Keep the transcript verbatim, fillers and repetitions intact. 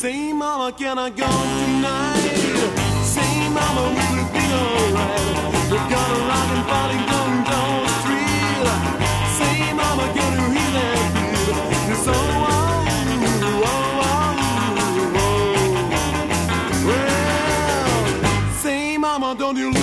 Say, mama, can I go tonight? Say, mama, will it be alright? We're gonna rock and party going down the street. Say, mama, can you hear that beat? It's so oh, oh, oh, oh. Well, say, mama, don't you